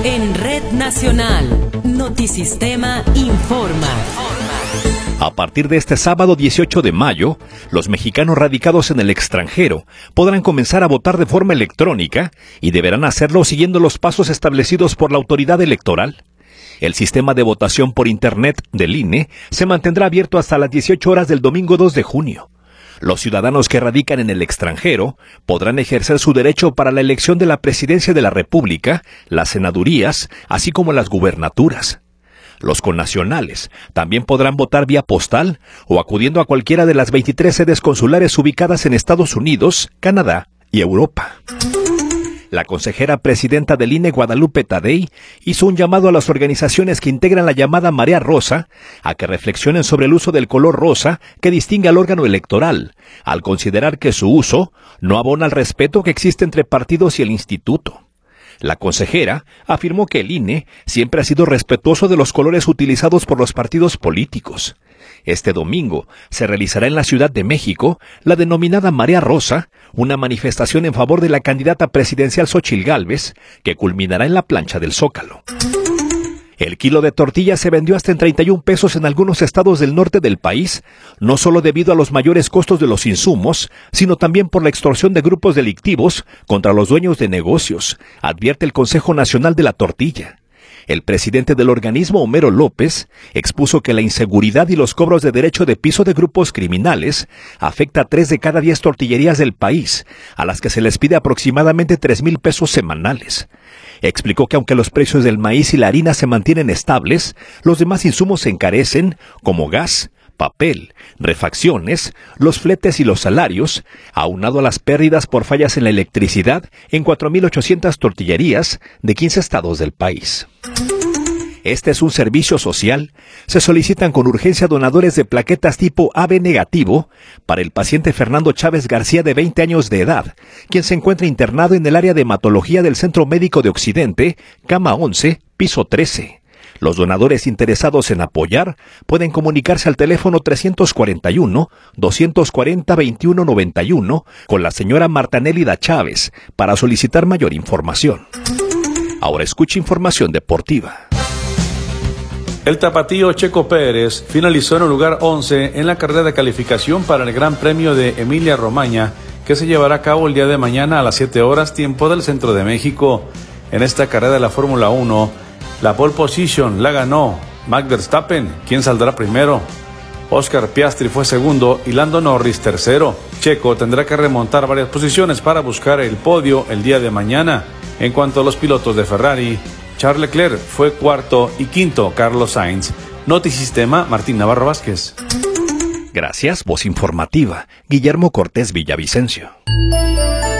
En Red Nacional, Notisistema informa. A partir de este sábado 18 de mayo, los mexicanos radicados en el extranjero podrán comenzar a votar de forma electrónica y deberán hacerlo siguiendo los pasos establecidos por la autoridad electoral. El sistema de votación por Internet del INE se mantendrá abierto hasta las 18 horas del domingo 2 de junio. Los ciudadanos que radican en el extranjero podrán ejercer su derecho para la elección de la presidencia de la República, las senadurías, así como las gubernaturas. Los connacionales también podrán votar vía postal o acudiendo a cualquiera de las 23 sedes consulares ubicadas en Estados Unidos, Canadá y Europa. La consejera presidenta del INE, Guadalupe Tadei, hizo un llamado a las organizaciones que integran la llamada Marea Rosa a que reflexionen sobre el uso del color rosa que distingue al órgano electoral, al considerar que su uso no abona al respeto que existe entre partidos y el instituto. La consejera afirmó que el INE siempre ha sido respetuoso de los colores utilizados por los partidos políticos. Este domingo se realizará en la Ciudad de México la denominada Marea Rosa, una manifestación en favor de la candidata presidencial Xóchitl Gálvez, que culminará en la plancha del Zócalo. El kilo de tortilla se vendió hasta en 31 pesos en algunos estados del norte del país, no solo debido a los mayores costos de los insumos, sino también por la extorsión de grupos delictivos contra los dueños de negocios, advierte el Consejo Nacional de la Tortilla. El presidente del organismo, Homero López, expuso que la inseguridad y los cobros de derecho de piso de grupos criminales afecta a 3 de cada 10 tortillerías del país, a las que se les pide aproximadamente 3,000 pesos semanales. Explicó que aunque los precios del maíz y la harina se mantienen estables, los demás insumos se encarecen, como gas, papel, refacciones, los fletes y los salarios, aunado a las pérdidas por fallas en la electricidad en 4,800 tortillerías de 15 estados del país. Este es un servicio social. Se solicitan con urgencia donadores de plaquetas tipo AB negativo para el paciente Fernando Chávez García, de 20 años de edad, quien se encuentra internado en el área de hematología del Centro Médico de Occidente, cama 11, piso 13. Los donadores interesados en apoyar pueden comunicarse al teléfono 341-240-2191 con la señora Marta Nélida Chávez para solicitar mayor información. Ahora escuche información deportiva. El tapatío Checo Pérez finalizó en el lugar 11 en la carrera de calificación para el Gran Premio de Emilia-Romagna, que se llevará a cabo el día de mañana a las 7 horas, tiempo del centro de México. En esta carrera de la Fórmula 1, la pole position la ganó Max Verstappen, quien saldrá primero. Oscar Piastri fue segundo y Lando Norris tercero. Checo tendrá que remontar varias posiciones para buscar el podio el día de mañana. En cuanto a los pilotos de Ferrari, Charles Leclerc fue cuarto y quinto Carlos Sainz. Notisistema, Martín Navarro Vázquez. Gracias, voz informativa, Guillermo Cortés Villavicencio.